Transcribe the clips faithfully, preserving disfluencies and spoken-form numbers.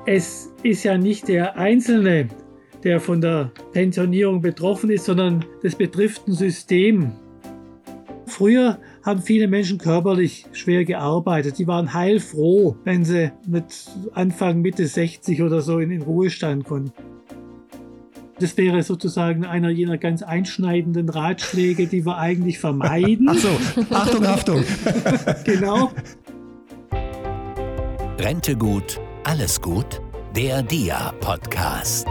Es ist ja nicht der Einzelne, der von der Pensionierung betroffen ist, sondern das betrifft ein System. Früher haben viele Menschen körperlich schwer gearbeitet. Die waren heilfroh, wenn sie mit Anfang, Mitte sechzig oder so in den Ruhestand konnten. Das wäre sozusagen einer jener ganz einschneidenden Ratschläge, die wir eigentlich vermeiden. Ach so, Achtung, Achtung. Genau. Rente gut, alles gut? Der D I A-Podcast.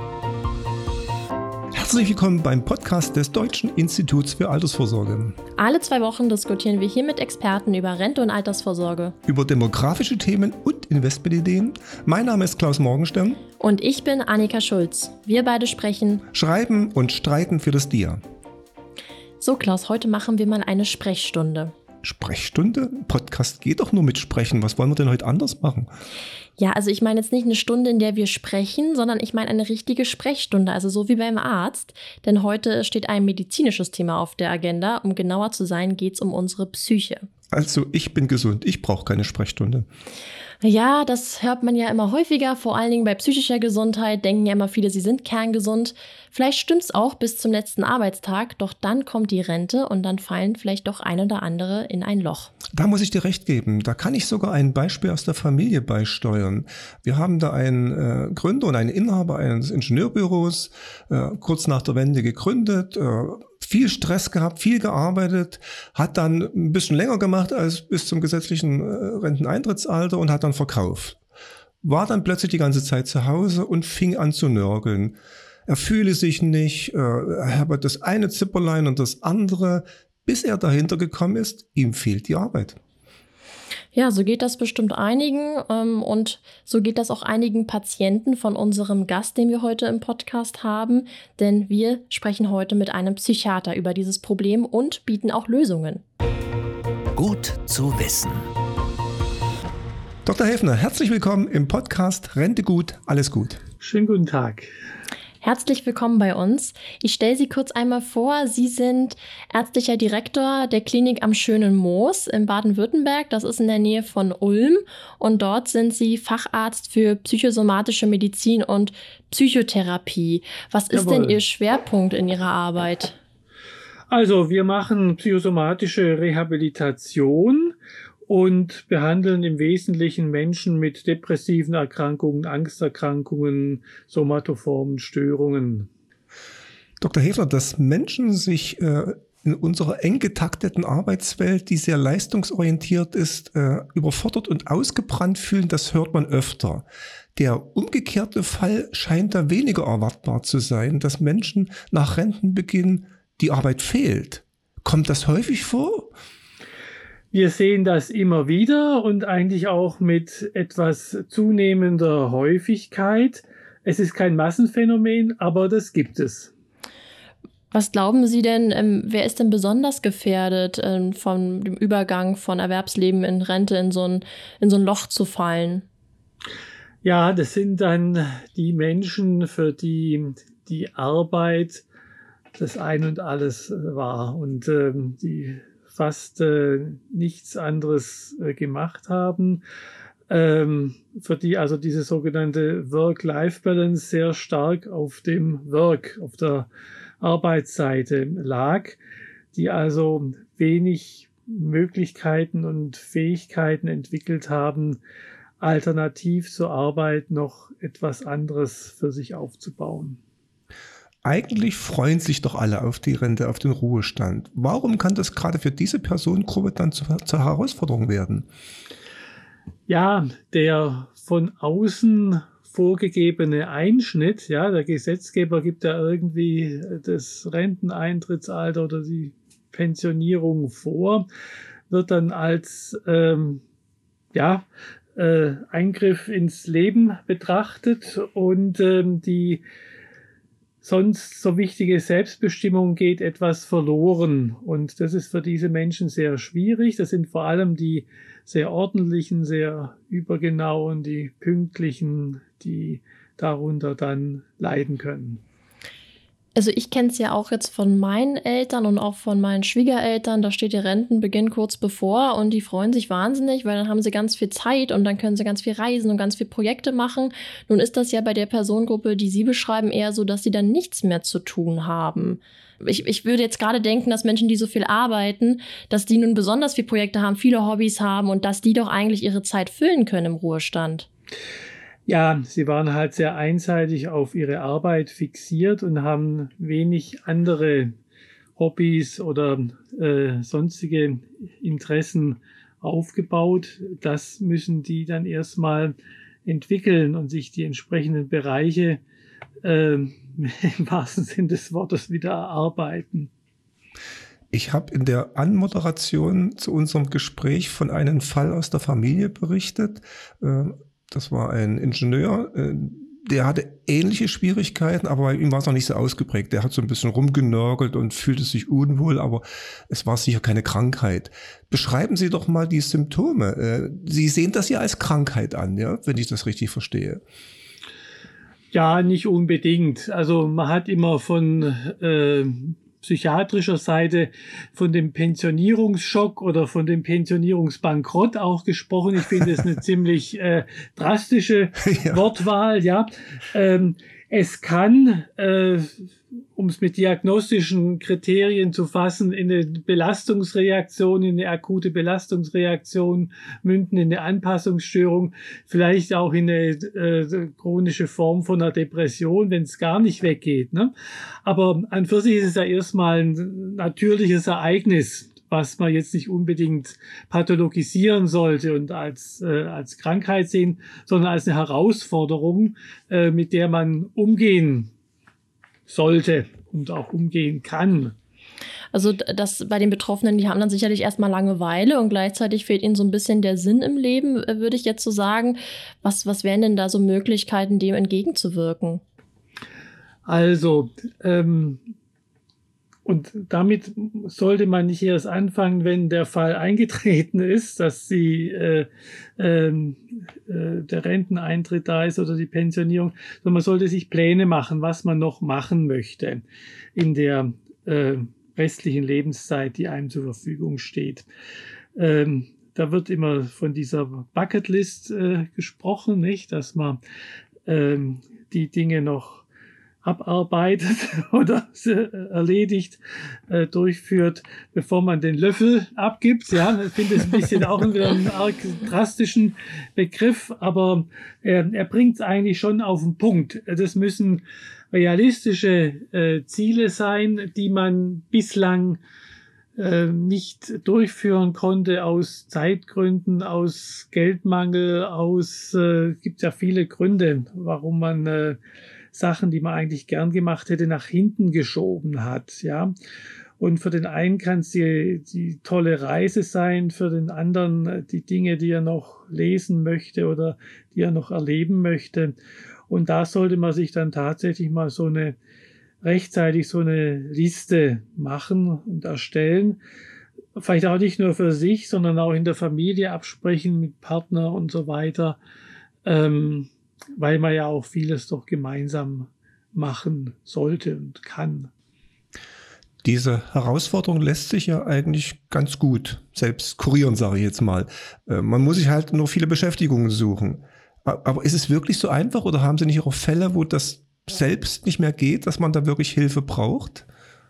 Herzlich willkommen beim Podcast des Deutschen Instituts für Altersvorsorge. Alle zwei Wochen diskutieren wir hier mit Experten über Rente und Altersvorsorge. Über demografische Themen und Investmentideen. Mein Name ist Klaus Morgenstern. Und ich bin Annika Schulz. Wir beide sprechen, schreiben und streiten für das D I A. So Klaus, heute machen wir mal eine Sprechstunde. Sprechstunde? Podcast geht doch nur mit Sprechen. Was wollen wir denn heute anders machen? Ja, also ich meine jetzt nicht eine Stunde, in der wir sprechen, sondern ich meine eine richtige Sprechstunde, also so wie beim Arzt. Denn heute steht ein medizinisches Thema auf der Agenda. Um genauer zu sein, geht es um unsere Psyche. Also ich bin gesund, ich brauche keine Sprechstunde. Ja, das hört man ja immer häufiger, vor allen Dingen bei psychischer Gesundheit, denken ja immer viele, sie sind kerngesund. Vielleicht stimmt's auch bis zum letzten Arbeitstag, doch dann kommt die Rente und dann fallen vielleicht doch ein oder andere in ein Loch. Da muss ich dir recht geben, da kann ich sogar ein Beispiel aus der Familie beisteuern. Wir haben da einen äh, Gründer und einen Inhaber eines Ingenieurbüros, äh, kurz nach der Wende gegründet, äh, viel Stress gehabt, viel gearbeitet, hat dann ein bisschen länger gemacht als bis zum gesetzlichen äh, Renteneintrittsalter und hat dann verkauft. War dann plötzlich die ganze Zeit zu Hause und fing an zu nörgeln. Er fühle sich nicht, äh, er habe das eine Zipperlein und das andere, bis er dahinter gekommen ist, ihm fehlt die Arbeit. Ja, so geht das bestimmt einigen ähm, und so geht das auch einigen Patienten von unserem Gast, den wir heute im Podcast haben, denn wir sprechen heute mit einem Psychiater über dieses Problem und bieten auch Lösungen. Gut zu wissen. Doktor Häfner, herzlich willkommen im Podcast Rente gut, alles gut. Schönen guten Tag. Herzlich willkommen bei uns. Ich stelle Sie kurz einmal vor. Sie sind ärztlicher Direktor der Klinik am Schönen Moos in Baden-Württemberg. Das ist in der Nähe von Ulm. Und dort sind Sie Facharzt für psychosomatische Medizin und Psychotherapie. Was ist Jawohl. denn Ihr Schwerpunkt in Ihrer Arbeit? Also wir machen psychosomatische Rehabilitation und behandeln im Wesentlichen Menschen mit depressiven Erkrankungen, Angsterkrankungen, somatoformen Störungen. Doktor Häfner, dass Menschen sich äh, in unserer eng getakteten Arbeitswelt, die sehr leistungsorientiert ist, äh, überfordert und ausgebrannt fühlen, das hört man öfter. Der umgekehrte Fall scheint da weniger erwartbar zu sein, dass Menschen nach Rentenbeginn die Arbeit fehlt. Kommt das häufig vor? Wir sehen das immer wieder und eigentlich auch mit etwas zunehmender Häufigkeit. Es ist kein Massenphänomen, aber das gibt es. Was glauben Sie denn, ähm, wer ist denn besonders gefährdet, ähm, von dem Übergang von Erwerbsleben in Rente in so ein, in so ein Loch zu fallen? Ja, das sind dann die Menschen, für die die Arbeit das Ein und Alles war und ähm, die fast äh, nichts anderes äh, gemacht haben, ähm, für die also diese sogenannte Work-Life-Balance sehr stark auf dem Work, auf der Arbeitsseite lag, die also wenig Möglichkeiten und Fähigkeiten entwickelt haben, alternativ zur Arbeit noch etwas anderes für sich aufzubauen. Eigentlich freuen sich doch alle auf die Rente, auf den Ruhestand. Warum kann das gerade für diese Personengruppe dann zur, zur Herausforderung werden? Ja, der von außen vorgegebene Einschnitt, ja, der Gesetzgeber gibt ja irgendwie das Renteneintrittsalter oder die Pensionierung vor, wird dann als ähm, ja, äh, Eingriff ins Leben betrachtet und ähm, die sonst so wichtige Selbstbestimmung geht etwas verloren. Und das ist für diese Menschen sehr schwierig. Das sind vor allem die sehr ordentlichen, sehr übergenauen, die pünktlichen, die darunter dann leiden können. Also ich kenne es ja auch jetzt von meinen Eltern und auch von meinen Schwiegereltern, da steht der Rentenbeginn kurz bevor und die freuen sich wahnsinnig, weil dann haben sie ganz viel Zeit und dann können sie ganz viel reisen und ganz viel Projekte machen. Nun ist das ja bei der Personengruppe, die Sie beschreiben, eher so, dass sie dann nichts mehr zu tun haben. Ich, ich würde jetzt gerade denken, dass Menschen, die so viel arbeiten, dass die nun besonders viele Projekte haben, viele Hobbys haben und dass die doch eigentlich ihre Zeit füllen können im Ruhestand. Ja, sie waren halt sehr einseitig auf ihre Arbeit fixiert und haben wenig andere Hobbys oder äh, sonstige Interessen aufgebaut. Das müssen die dann erstmal entwickeln und sich die entsprechenden Bereiche äh, im wahrsten Sinne des Wortes wieder erarbeiten. Ich habe in der Anmoderation zu unserem Gespräch von einem Fall aus der Familie berichtet. Das war ein Ingenieur, der hatte ähnliche Schwierigkeiten, aber bei ihm war es noch nicht so ausgeprägt. Der hat so ein bisschen rumgenörgelt und fühlte sich unwohl, aber es war sicher keine Krankheit. Beschreiben Sie doch mal die Symptome. Sie sehen das ja als Krankheit an, ja, wenn ich das richtig verstehe. Ja, nicht unbedingt. Also man hat immer von äh, psychiatrischer Seite von dem Pensionierungsschock oder von dem Pensionierungsbankrott auch gesprochen. Ich finde es eine ziemlich äh, drastische ja. Wortwahl. Ja, ähm, es kann, äh, um es mit diagnostischen Kriterien zu fassen, in eine Belastungsreaktion, in eine akute Belastungsreaktion münden, in eine Anpassungsstörung, vielleicht auch in eine äh, chronische Form von einer Depression, wenn es gar nicht weggeht. Ne? Aber an für sich ist es ja erstmal ein natürliches Ereignis, was man jetzt nicht unbedingt pathologisieren sollte und als, äh, als Krankheit sehen, sondern als eine Herausforderung, äh, mit der man umgehen sollte und auch umgehen kann. Also das bei den Betroffenen, die haben dann sicherlich erstmal Langeweile und gleichzeitig fehlt ihnen so ein bisschen der Sinn im Leben, würde ich jetzt so sagen. Was, was wären denn da so Möglichkeiten, dem entgegenzuwirken? Also, ähm, und damit sollte man nicht erst anfangen, wenn der Fall eingetreten ist, dass sie, äh, äh, äh, der Renteneintritt da ist oder die Pensionierung, sondern man sollte sich Pläne machen, was man noch machen möchte in der äh, restlichen Lebenszeit, die einem zur Verfügung steht. Ähm, da wird immer von dieser Bucketlist äh, gesprochen, nicht, dass man ähm, die Dinge noch abarbeitet oder erledigt, äh, durchführt, bevor man den Löffel abgibt. Ja, ich finde es ein bisschen auch wieder einen arg drastischen Begriff, aber äh, er bringt es eigentlich schon auf den Punkt. Das müssen realistische äh, Ziele sein, die man bislang äh, nicht durchführen konnte aus Zeitgründen, aus Geldmangel, aus, äh, gibt ja viele Gründe, warum man äh, Sachen, die man eigentlich gern gemacht hätte, nach hinten geschoben hat, ja. Und für den einen kann es die, die tolle Reise sein, für den anderen die Dinge, die er noch lesen möchte oder die er noch erleben möchte. Und da sollte man sich dann tatsächlich mal so eine, rechtzeitig so eine Liste machen und erstellen. Vielleicht auch nicht nur für sich, sondern auch in der Familie absprechen mit Partner und so weiter. Ähm, weil man ja auch vieles doch gemeinsam machen sollte und kann. Diese Herausforderung lässt sich ja eigentlich ganz gut selbst kurieren, sage ich jetzt mal. Man muss sich halt nur viele Beschäftigungen suchen. Aber ist es wirklich so einfach oder haben Sie nicht auch Fälle, wo das selbst nicht mehr geht, dass man da wirklich Hilfe braucht?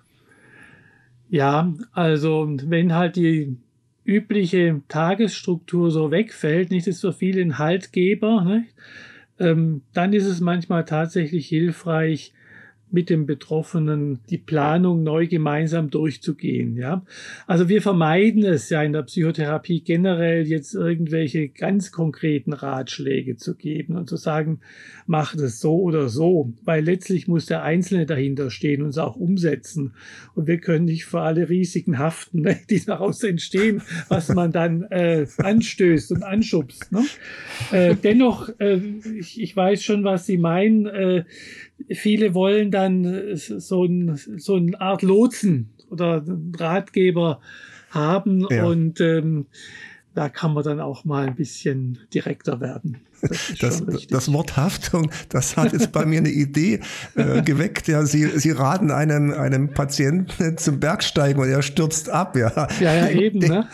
Ja, also wenn halt die übliche Tagesstruktur so wegfällt, nicht, ist für viele ein Haltgeber, nicht? Ähm, dann ist es manchmal tatsächlich hilfreich, mit dem Betroffenen die Planung neu gemeinsam durchzugehen, ja. Also wir vermeiden es ja in der Psychotherapie generell jetzt irgendwelche ganz konkreten Ratschläge zu geben und zu sagen, mach das so oder so, weil letztlich muss der Einzelne dahinter stehen und es auch umsetzen. Und wir können nicht für alle Risiken haften, ne, die daraus entstehen, was man dann äh, anstößt und anschubst. Ne? Äh, dennoch, äh, ich, ich weiß schon, was Sie meinen. Äh, viele wollen dann so, ein, so eine Art Lotsen oder Ratgeber haben, ja. Und ähm, da kann man dann auch mal ein bisschen direkter werden. Das, das, das Wort Haftung, das hat jetzt bei mir eine Idee äh, geweckt. Ja, Sie, Sie raten einem, einem Patienten zum Bergsteigen und er stürzt ab. Ja, ja, ja eben. Ne?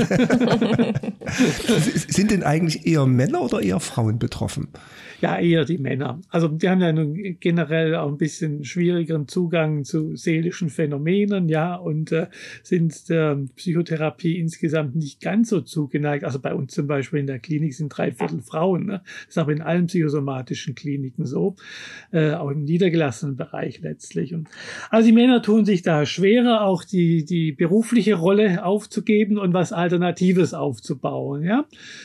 Sind denn eigentlich eher Männer oder eher Frauen betroffen? Ja, eher die Männer. Also die haben ja nun generell auch ein bisschen schwierigeren Zugang zu seelischen Phänomenen, ja, und äh, sind der Psychotherapie insgesamt nicht ganz so zugeneigt. Also bei uns zum Beispiel in der Klinik sind drei Viertel Frauen. Ne? Das ist aber in allen psychosomatischen Kliniken so, äh, auch im niedergelassenen Bereich letztlich. Und also die Männer tun sich da schwerer, auch die die berufliche Rolle aufzugeben und was Alternatives aufzubauen, ja.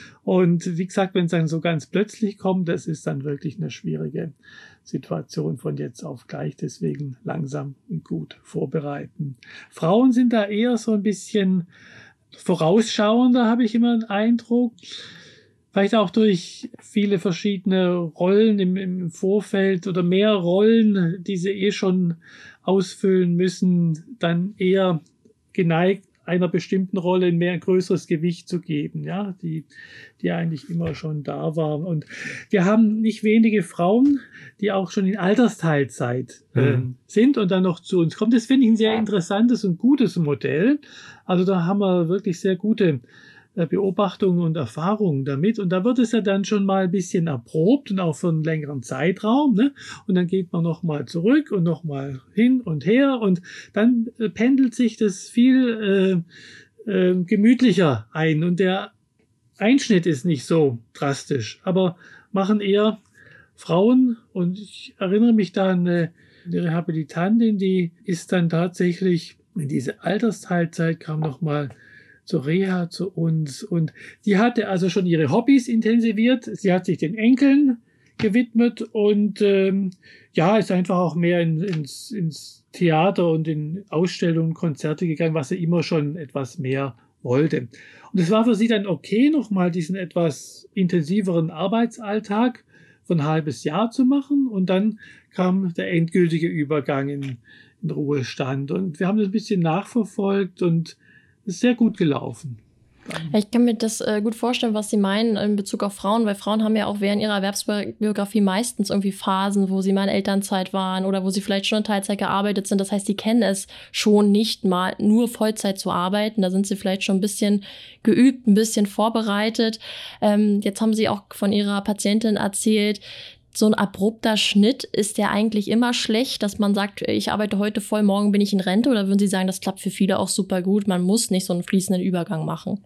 Und wie gesagt, wenn es dann so ganz plötzlich kommt, das ist dann wirklich eine schwierige Situation von jetzt auf gleich. Deswegen langsam und gut vorbereiten. Frauen sind da eher so ein bisschen vorausschauender, habe ich immer den Eindruck. Vielleicht auch durch viele verschiedene Rollen im, im Vorfeld oder mehr Rollen, die sie eh schon ausfüllen müssen, dann eher geneigt, einer bestimmten Rolle ein mehr größeres Gewicht zu geben, ja, die, die eigentlich immer schon da war. Und wir haben nicht wenige Frauen, die auch schon in Altersteilzeit äh, mhm. sind und dann noch zu uns kommen. Das finde ich ein sehr interessantes und gutes Modell. Also da haben wir wirklich sehr gute Beobachtungen und Erfahrungen damit. Und da wird es ja dann schon mal ein bisschen erprobt und auch für einen längeren Zeitraum. Ne? Und dann geht man nochmal zurück und nochmal hin und her. Und dann äh, pendelt sich das viel äh, äh, gemütlicher ein. Und der Einschnitt ist nicht so drastisch, aber machen eher Frauen. Und ich erinnere mich da an eine, eine Rehabilitantin, die ist dann tatsächlich in diese Altersteilzeit kam nochmal zur Reha zu uns und die hatte also schon ihre Hobbys intensiviert. Sie hat sich den Enkeln gewidmet und ähm, ja, ist einfach auch mehr in, ins, ins Theater und in Ausstellungen, Konzerte gegangen, was sie immer schon etwas mehr wollte. Und es war für sie dann okay, nochmal diesen etwas intensiveren Arbeitsalltag von ein halbes Jahr zu machen und dann kam der endgültige Übergang in, in Ruhestand und wir haben das ein bisschen nachverfolgt und ist sehr gut gelaufen. Ja, ich kann mir das äh, gut vorstellen, was Sie meinen in Bezug auf Frauen, weil Frauen haben ja auch während ihrer Erwerbsbiografie meistens irgendwie Phasen, wo sie mal in Elternzeit waren oder wo sie vielleicht schon in Teilzeit gearbeitet sind. Das heißt, die kennen es schon nicht mal nur Vollzeit zu arbeiten. Da sind sie vielleicht schon ein bisschen geübt, ein bisschen vorbereitet. Ähm, jetzt haben Sie auch von Ihrer Patientin erzählt, so ein abrupter Schnitt, ist der eigentlich immer schlecht, dass man sagt, ich arbeite heute voll, morgen bin ich in Rente? Oder würden Sie sagen, das klappt für viele auch super gut, man muss nicht so einen fließenden Übergang machen?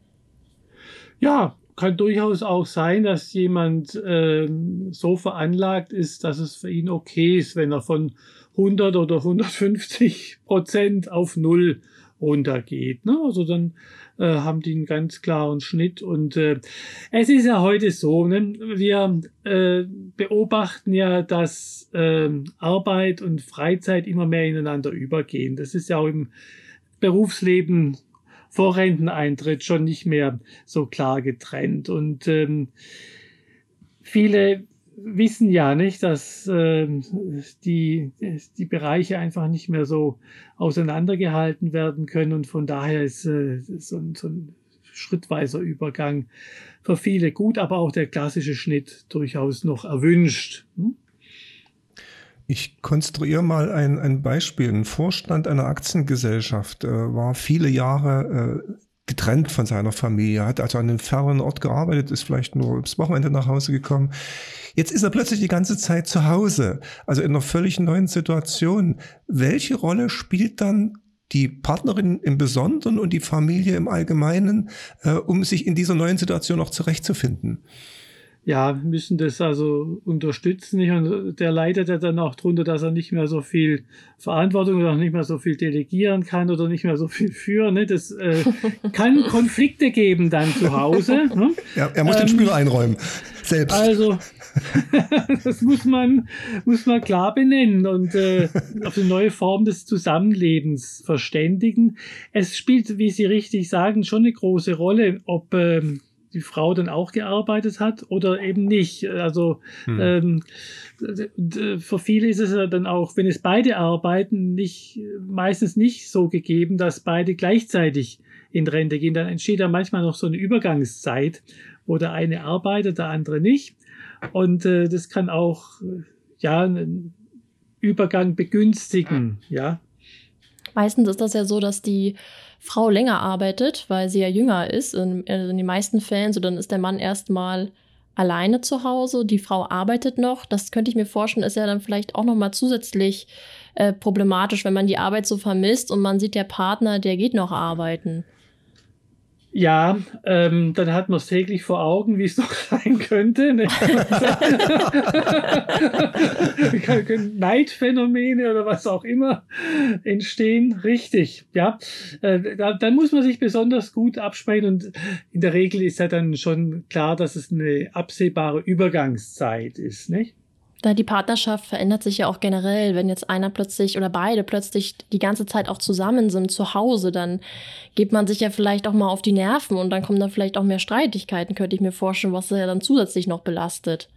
Ja, kann durchaus auch sein, dass jemand äh, so veranlagt ist, dass es für ihn okay ist, wenn er von hundert oder hundertfünfzig Prozent auf null runtergeht. Ne? Also dann äh, haben die einen ganz klaren Schnitt. Und äh, es ist ja heute so, ne? wir äh, beobachten ja, dass äh, Arbeit und Freizeit immer mehr ineinander übergehen. Das ist ja auch im Berufsleben vor Renteneintritt schon nicht mehr so klar getrennt. Und ähm, viele wissen ja nicht, dass äh, die, die Bereiche einfach nicht mehr so auseinandergehalten werden können. Und von daher ist äh, so, ein, so ein schrittweiser Übergang für viele gut, aber auch der klassische Schnitt durchaus noch erwünscht. Hm? Ich konstruiere mal ein, ein Beispiel. Ein Vorstand einer Aktiengesellschaft äh, war viele Jahre äh, getrennt von seiner Familie, hat also an einem fernen Ort gearbeitet, ist vielleicht nur ums Wochenende nach Hause gekommen. Jetzt ist er plötzlich die ganze Zeit zu Hause, also in einer völlig neuen Situation. Welche Rolle spielt dann die Partnerin im Besonderen und die Familie im Allgemeinen, äh, um sich in dieser neuen Situation auch zurechtzufinden? Ja, müssen das also unterstützen. Und der leidet ja dann auch drunter, dass er nicht mehr so viel Verantwortung oder nicht mehr so viel delegieren kann oder nicht mehr so viel führen. Ne? Das äh, kann Konflikte geben dann zu Hause. Ne? Ja, er muss ähm, den Spüler einräumen, selbst. Also, das muss man, muss man klar benennen und äh, auf eine neue Form des Zusammenlebens verständigen. Es spielt, wie Sie richtig sagen, schon eine große Rolle, ob ähm, die Frau dann auch gearbeitet hat oder eben nicht. Also hm. ähm, für viele ist es ja dann auch, wenn es beide arbeiten, nicht meistens nicht so gegeben, dass beide gleichzeitig in Rente gehen. Dann entsteht da manchmal noch so eine Übergangszeit, wo der eine arbeitet, der andere nicht. Und äh, das kann auch äh, ja einen Übergang begünstigen, ja. Meistens ist das ja so, dass die Frau länger arbeitet, weil sie ja jünger ist. In, in den meisten Fällen, so dann ist der Mann erstmal alleine zu Hause, die Frau arbeitet noch. Das könnte ich mir vorstellen, ist ja dann vielleicht auch nochmal zusätzlich äh, problematisch, wenn man die Arbeit so vermisst und man sieht, der Partner, der geht noch arbeiten. Ja, ähm, dann hat man es täglich vor Augen, wie es doch sein könnte. Ne? Neidphänomene oder was auch immer entstehen. Richtig, ja. Äh, da, dann muss man sich besonders gut absprechen und in der Regel ist ja dann schon klar, dass es eine absehbare Übergangszeit ist, nicht? Da die Partnerschaft verändert sich ja auch generell, wenn jetzt einer plötzlich oder beide plötzlich die ganze Zeit auch zusammen sind zu Hause, dann geht man sich ja vielleicht auch mal auf die Nerven und dann kommen da vielleicht auch mehr Streitigkeiten, könnte ich mir vorstellen, was ja dann zusätzlich noch belastet.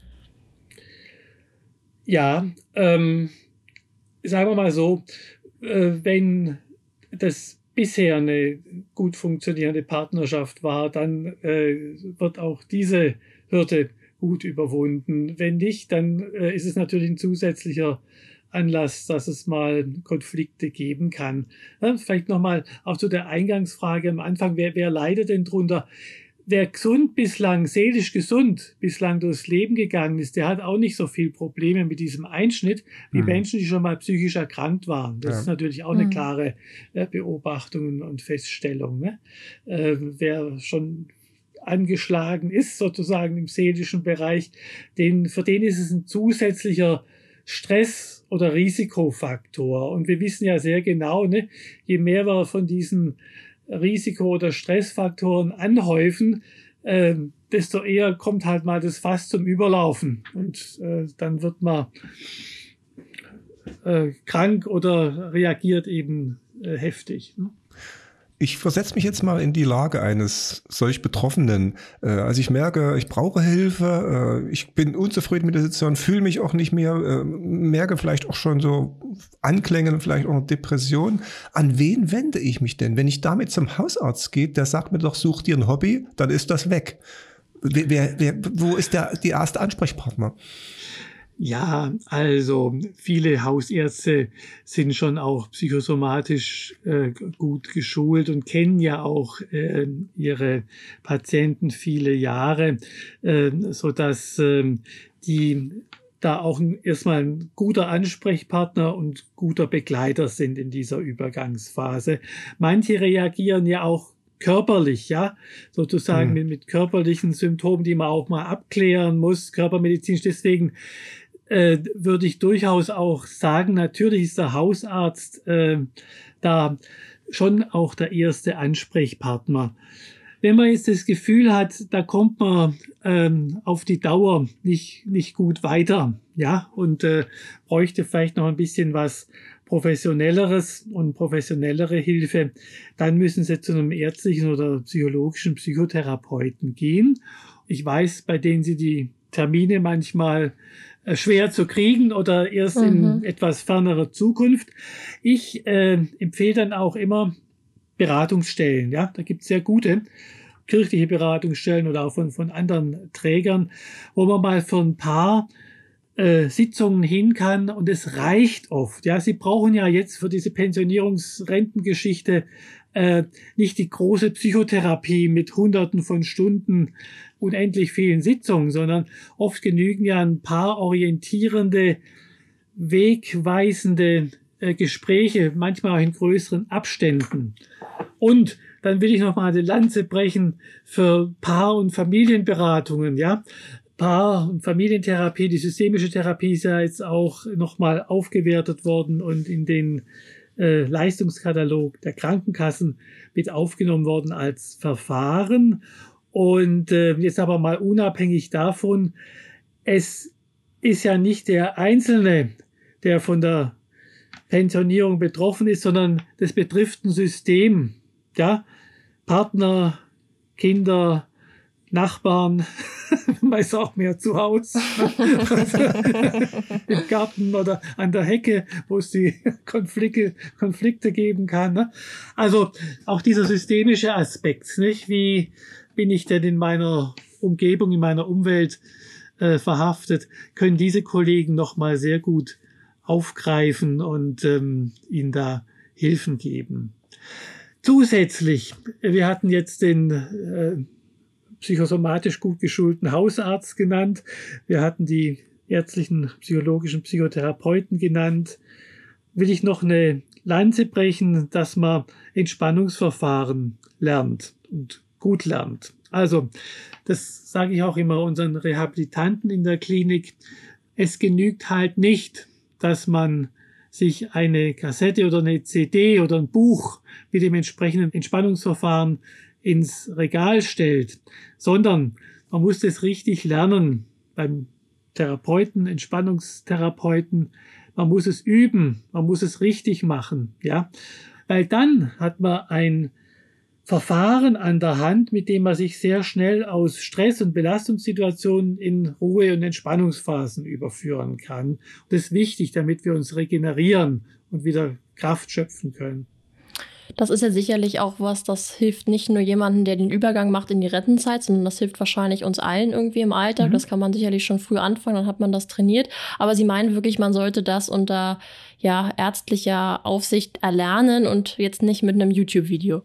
Ja, ähm, sagen wir mal so, äh, wenn das bisher eine gut funktionierende Partnerschaft war, dann äh, wird auch diese Hürde gut überwunden. Wenn nicht, dann äh, ist es natürlich ein zusätzlicher Anlass, dass es mal Konflikte geben kann. Ja, vielleicht nochmal auch zu der Eingangsfrage am Anfang, wer, wer leidet denn drunter? Wer gesund bislang, seelisch gesund bislang durchs Leben gegangen ist, der hat auch nicht so viel Probleme mit diesem Einschnitt wie mhm. Menschen, die schon mal psychisch erkrankt waren. Das ja. ist natürlich auch eine mhm. klare äh, Beobachtung und Feststellung. Ne? Äh, wer schon angeschlagen ist, sozusagen im seelischen Bereich, den, für den ist es ein zusätzlicher Stress- oder Risikofaktor. Und wir wissen ja sehr genau, ne, je mehr wir von diesen Risiko- oder Stressfaktoren anhäufen, äh, desto eher kommt halt mal das Fass zum Überlaufen. Und äh, dann wird man äh, krank oder reagiert eben äh, heftig. Ne? Ich versetze mich jetzt mal in die Lage eines solch Betroffenen. Äh, also ich merke, ich brauche Hilfe, äh, ich bin unzufrieden mit der Situation, fühle mich auch nicht mehr, äh, merke vielleicht auch schon so Anklänge, vielleicht auch eine Depression. An wen wende ich mich denn? Wenn ich damit zum Hausarzt gehe, der sagt mir doch, such dir ein Hobby, dann ist das weg. Wer, wer, wer, wo ist der, die erste Ansprechpartner? Ja, also viele Hausärzte sind schon auch psychosomatisch äh, gut geschult und kennen ja auch äh, ihre Patienten viele Jahre, äh, so dass äh, die da auch ein, erstmal ein guter Ansprechpartner und guter Begleiter sind in dieser Übergangsphase. Manche reagieren ja auch körperlich, ja, sozusagen mhm. mit, mit körperlichen Symptomen, die man auch mal abklären muss, körpermedizinisch. Deswegen äh, würde ich durchaus auch sagen, natürlich ist der Hausarzt äh, da schon auch der erste Ansprechpartner. Wenn man jetzt das Gefühl hat, da kommt man ähm, auf die Dauer nicht nicht gut weiter, ja, und äh, bräuchte vielleicht noch ein bisschen was Professionelleres und professionellere Hilfe, dann müssen Sie zu einem ärztlichen oder psychologischen Psychotherapeuten gehen. Ich weiß, bei denen Sie die Termine manchmal äh, schwer zu kriegen oder erst mhm. in etwas fernerer Zukunft. Ich äh, empfehle dann auch immer Beratungsstellen. Ja, da gibt es sehr gute kirchliche Beratungsstellen oder auch von, von anderen Trägern, wo man mal für ein paar äh, Sitzungen hin kann und es reicht oft. Ja, Sie brauchen ja jetzt für diese Pensionierungsrentengeschichte äh, nicht die große Psychotherapie mit Hunderten von Stunden, unendlich vielen Sitzungen, sondern oft genügen ja ein paar orientierende, wegweisende äh, Gespräche, manchmal auch in größeren Abständen. Und dann will ich noch mal eine Lanze brechen für Paar- und Familienberatungen, ja. Paar- und Familientherapie, die systemische Therapie ist ja jetzt auch noch mal aufgewertet worden und in den äh, Leistungskatalog der Krankenkassen mit aufgenommen worden als Verfahren. Und äh, jetzt aber mal unabhängig davon, es ist ja nicht der Einzelne, der von der Pensionierung betroffen ist, sondern das betrifft ein System. Ja, Partner, Kinder, Nachbarn, meist auch mehr zu Hause, im Garten oder an der Hecke, wo es die Konflikte, Konflikte geben kann. Ne? Also auch dieser systemische Aspekt, nicht? Wie bin ich denn in meiner Umgebung, in meiner Umwelt äh, verhaftet, können diese Kollegen nochmal sehr gut aufgreifen und ähm, ihnen da Hilfen geben. Zusätzlich, wir hatten jetzt den äh, psychosomatisch gut geschulten Hausarzt genannt, wir hatten die ärztlichen, psychologischen Psychotherapeuten genannt. Will ich noch eine Lanze brechen, dass man Entspannungsverfahren lernt und gut lernt. Also, das sage ich auch immer unseren Rehabilitanten in der Klinik. Es genügt halt nicht, dass man sich eine Kassette oder eine C D oder ein Buch mit dem entsprechenden Entspannungsverfahren ins Regal stellt, sondern man muss das richtig lernen beim Therapeuten, Entspannungstherapeuten. Man muss es üben, man muss es richtig machen, ja, weil dann hat man ein Verfahren an der Hand, mit dem man sich sehr schnell aus Stress- und Belastungssituationen in Ruhe- und Entspannungsphasen überführen kann. Und das ist wichtig, damit wir uns regenerieren und wieder Kraft schöpfen können. Das ist ja sicherlich auch was, das hilft nicht nur jemandem, der den Übergang macht in die Rentenzeit, sondern das hilft wahrscheinlich uns allen irgendwie im Alltag. Mhm. Das kann man sicherlich schon früh anfangen, dann hat man das trainiert. Aber Sie meinen wirklich, man sollte das unter ja, ärztlicher Aufsicht erlernen und jetzt nicht mit einem YouTube-Video.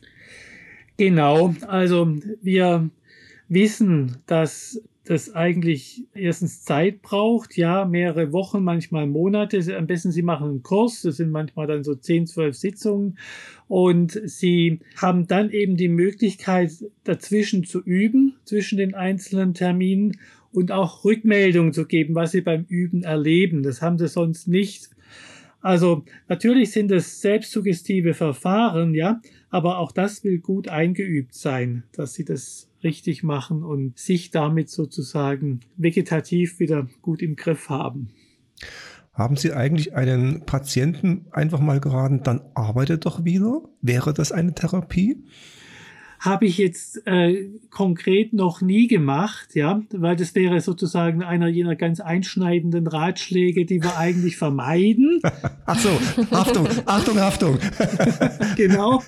Genau, also wir wissen, dass das eigentlich erstens Zeit braucht, ja, mehrere Wochen, manchmal Monate. Am besten Sie machen einen Kurs, das sind manchmal dann so zehn, zwölf Sitzungen und Sie haben dann eben die Möglichkeit, dazwischen zu üben, zwischen den einzelnen Terminen und auch Rückmeldungen zu geben, was Sie beim Üben erleben. Das haben Sie sonst nicht. Also natürlich sind es selbstsuggestive Verfahren, ja, aber auch das will gut eingeübt sein, dass Sie das richtig machen und sich damit sozusagen vegetativ wieder gut im Griff haben. Haben Sie eigentlich einen Patienten einfach mal geraten, dann arbeitet doch wieder? Wäre das eine Therapie? Habe ich jetzt äh, konkret noch nie gemacht, ja, weil das wäre sozusagen einer jener ganz einschneidenden Ratschläge, die wir eigentlich vermeiden. Ach so, Achtung, Achtung, Achtung. Genau.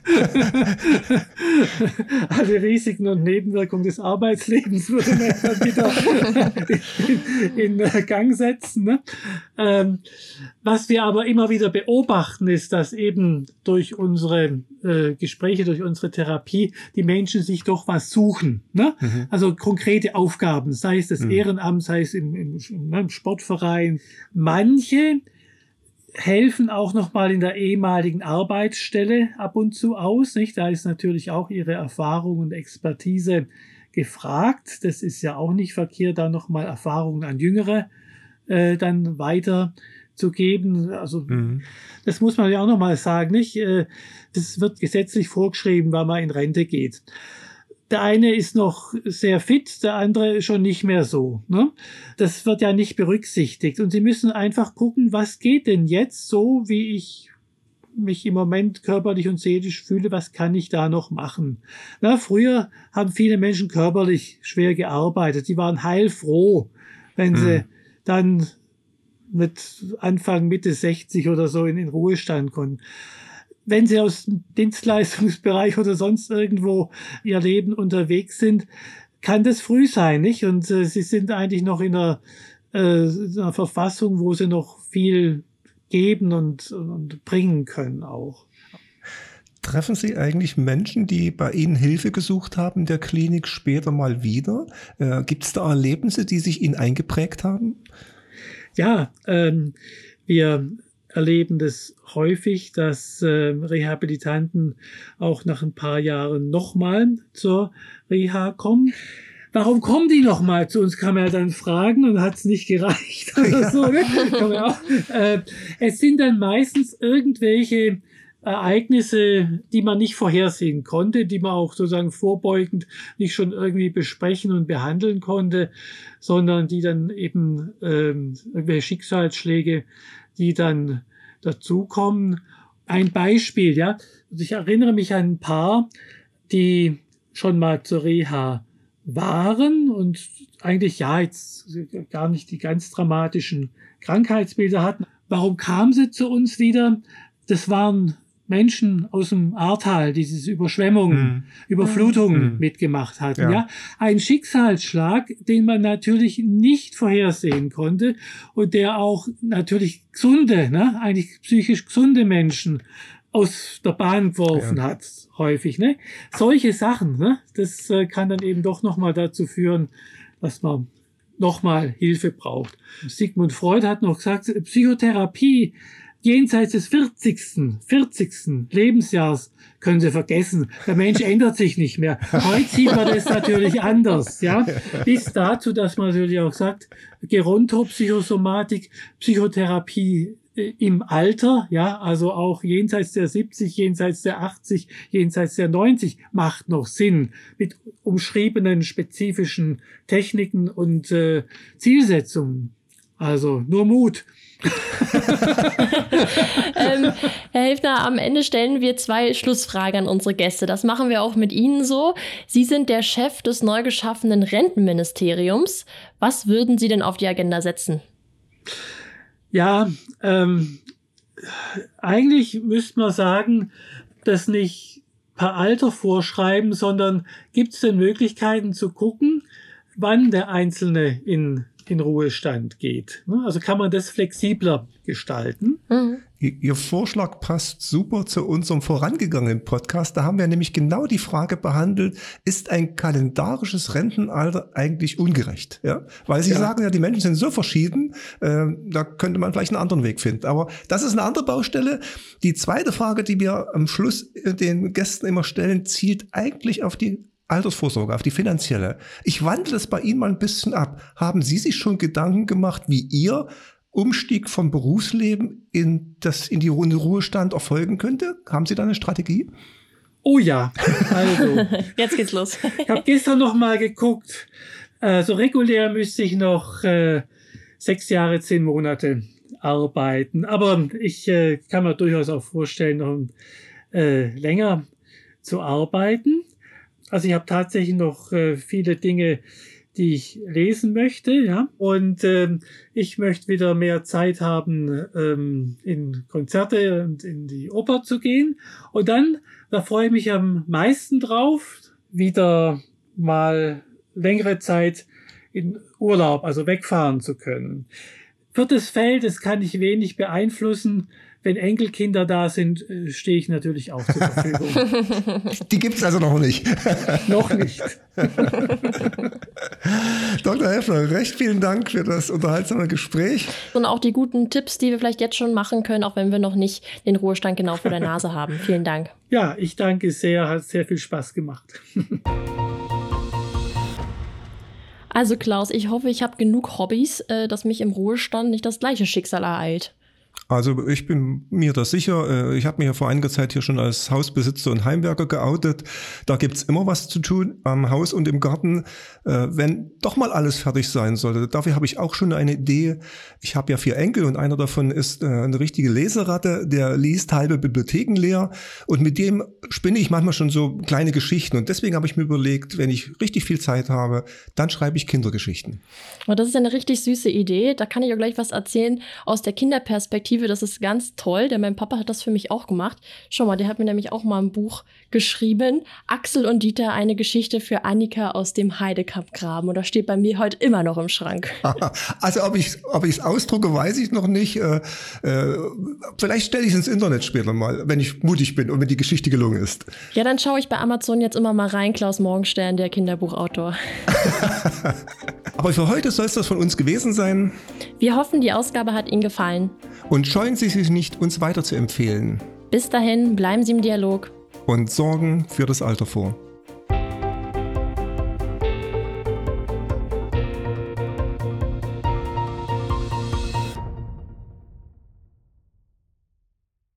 Alle Risiken und Nebenwirkungen des Arbeitslebens würde man dann wieder in, in Gang setzen. Ne? Ähm, was wir aber immer wieder beobachten, ist, dass eben durch unsere äh, Gespräche, durch unsere Therapie, die Menschen sich doch was suchen. Ne? Mhm. Also konkrete Aufgaben, sei es das mhm. Ehrenamt, sei es im, im, im Sportverein. Manche helfen auch nochmal in der ehemaligen Arbeitsstelle ab und zu aus. Nicht? Da ist natürlich auch ihre Erfahrung und Expertise gefragt. Das ist ja auch nicht verkehrt, da nochmal Erfahrungen an Jüngere äh, dann weiter zu geben. Also mhm. das muss man ja auch nochmal sagen, nicht? Das wird gesetzlich vorgeschrieben, wann man in Rente geht. Der eine ist noch sehr fit, der andere schon nicht mehr so. Ne? Das wird ja nicht berücksichtigt. Und Sie müssen einfach gucken, was geht denn jetzt so, wie ich mich im Moment körperlich und seelisch fühle, was kann ich da noch machen? Na, früher haben viele Menschen körperlich schwer gearbeitet. Die waren heilfroh, wenn mhm. sie dann mit Anfang, Mitte sechzig oder so in den Ruhestand konnten. Wenn Sie aus dem Dienstleistungsbereich oder sonst irgendwo Ihr Leben unterwegs sind, kann das früh sein, nicht? Und äh, Sie sind eigentlich noch in einer, äh, in einer Verfassung, wo Sie noch viel geben und, und bringen können auch. Treffen Sie eigentlich Menschen, die bei Ihnen Hilfe gesucht haben in der Klinik, später mal wieder? Äh, gibt es da Erlebnisse, die sich Ihnen eingeprägt haben? Ja, ähm, wir erleben das häufig, dass äh, Rehabilitanten auch nach ein paar Jahren nochmal zur Reha kommen. Warum kommen die nochmal zu uns, kann man ja dann fragen, und hat es nicht gereicht oder ja. so. Ne? Kann man auch. Äh, es sind dann meistens irgendwelche Ereignisse, die man nicht vorhersehen konnte, die man auch sozusagen vorbeugend nicht schon irgendwie besprechen und behandeln konnte, sondern die dann eben ähm, irgendwelche Schicksalsschläge, die dann dazukommen. Ein Beispiel, ja. Also ich erinnere mich an ein Paar, die schon mal zur Reha waren und eigentlich ja jetzt gar nicht die ganz dramatischen Krankheitsbilder hatten. Warum kamen sie zu uns wieder? Das waren Menschen aus dem Ahrtal, die diese Überschwemmungen, mhm. Überflutungen mhm. mitgemacht hatten. Ja. ja, ein Schicksalsschlag, den man natürlich nicht vorhersehen konnte und der auch natürlich gesunde, ne, eigentlich psychisch gesunde Menschen aus der Bahn geworfen ja. hat, häufig. Ne? Solche Sachen, ne, das äh, kann dann eben doch nochmal dazu führen, dass man nochmal Hilfe braucht. Sigmund Freud hat noch gesagt, Psychotherapie jenseits des vierzigsten vierzigsten Lebensjahres können Sie vergessen. Der Mensch ändert sich nicht mehr. Heute sieht man das natürlich anders, ja. Bis dazu, dass man natürlich auch sagt, Gerontopsychosomatik, Psychotherapie im Alter, ja, also auch jenseits der siebzig, jenseits der achtzig, jenseits der neunzig macht noch Sinn mit umschriebenen spezifischen Techniken und äh, Zielsetzungen. Also nur Mut. ähm, Herr Helfner, am Ende stellen wir zwei Schlussfragen an unsere Gäste. Das machen wir auch mit Ihnen so. Sie sind der Chef des neu geschaffenen Rentenministeriums. Was würden Sie denn auf die Agenda setzen? Ja, ähm, eigentlich müsste man sagen, das nicht per Alter vorschreiben, sondern gibt es denn Möglichkeiten zu gucken, wann der Einzelne in in Ruhestand geht. Also kann man das flexibler gestalten. Mhm. Ihr Vorschlag passt super zu unserem vorangegangenen Podcast. Da haben wir nämlich genau die Frage behandelt, ist ein kalendarisches Rentenalter eigentlich ungerecht? Ja? Weil Sie ja. sagen ja, die Menschen sind so verschieden, äh, da könnte man vielleicht einen anderen Weg finden. Aber das ist eine andere Baustelle. Die zweite Frage, die wir am Schluss den Gästen immer stellen, zielt eigentlich auf die Altersvorsorge, auf die finanzielle. Ich wandle es bei Ihnen mal ein bisschen ab. Haben Sie sich schon Gedanken gemacht, wie Ihr Umstieg vom Berufsleben in das in die in den Ruhestand erfolgen könnte? Haben Sie da eine Strategie? Oh ja, also. Jetzt geht's los. Ich habe gestern noch mal geguckt. Äh, so regulär müsste ich noch äh, sechs Jahre, zehn Monate arbeiten. Aber ich äh, kann mir durchaus auch vorstellen, noch äh, länger zu arbeiten. Also ich habe tatsächlich noch äh, viele Dinge, die ich lesen möchte, ja. Und ähm, ich möchte wieder mehr Zeit haben, ähm, in Konzerte und in die Oper zu gehen. Und dann, da freue ich mich am meisten drauf, wieder mal längere Zeit in Urlaub, also wegfahren zu können. Viertes Feld, das kann ich wenig beeinflussen. Wenn Enkelkinder da sind, stehe ich natürlich auch zur Verfügung. Die gibt's also noch nicht. Noch nicht. Doktor Helfner, recht vielen Dank für das unterhaltsame Gespräch. Und auch die guten Tipps, die wir vielleicht jetzt schon machen können, auch wenn wir noch nicht den Ruhestand genau vor der Nase haben. Vielen Dank. Ja, ich danke sehr. Hat sehr viel Spaß gemacht. Also Klaus, ich hoffe, ich habe genug Hobbys, dass mich im Ruhestand nicht das gleiche Schicksal ereilt. Also ich bin mir da sicher. Ich habe mich ja vor einiger Zeit hier schon als Hausbesitzer und Heimwerker geoutet. Da gibt's immer was zu tun am Haus und im Garten, wenn doch mal alles fertig sein sollte. Dafür habe ich auch schon eine Idee. Ich habe ja vier Enkel und einer davon ist eine richtige Leseratte, der liest halbe Bibliotheken leer und mit dem spinne ich manchmal schon so kleine Geschichten. Und deswegen habe ich mir überlegt, wenn ich richtig viel Zeit habe, dann schreibe ich Kindergeschichten. Und das ist eine richtig süße Idee. Da kann ich auch gleich was erzählen aus der Kinderperspektive. Das ist ganz toll, denn mein Papa hat das für mich auch gemacht. Schau mal, der hat mir nämlich auch mal ein Buch geschrieben. Axel und Dieter, eine Geschichte für Annika aus dem Heidekampgraben. Und das steht bei mir heute immer noch im Schrank. Also ob ich ob ich es ausdrucke, weiß ich noch nicht. Äh, äh, vielleicht stelle ich es ins Internet später mal, wenn ich mutig bin und wenn die Geschichte gelungen ist. Ja, dann schaue ich bei Amazon jetzt immer mal rein. Klaus Morgenstern, der Kinderbuchautor. Aber für heute soll es das von uns gewesen sein. Wir hoffen, die Ausgabe hat Ihnen gefallen. Und scheuen Sie sich nicht, uns weiter zu empfehlen. Bis dahin, bleiben Sie im Dialog. Und sorgen für das Alter vor.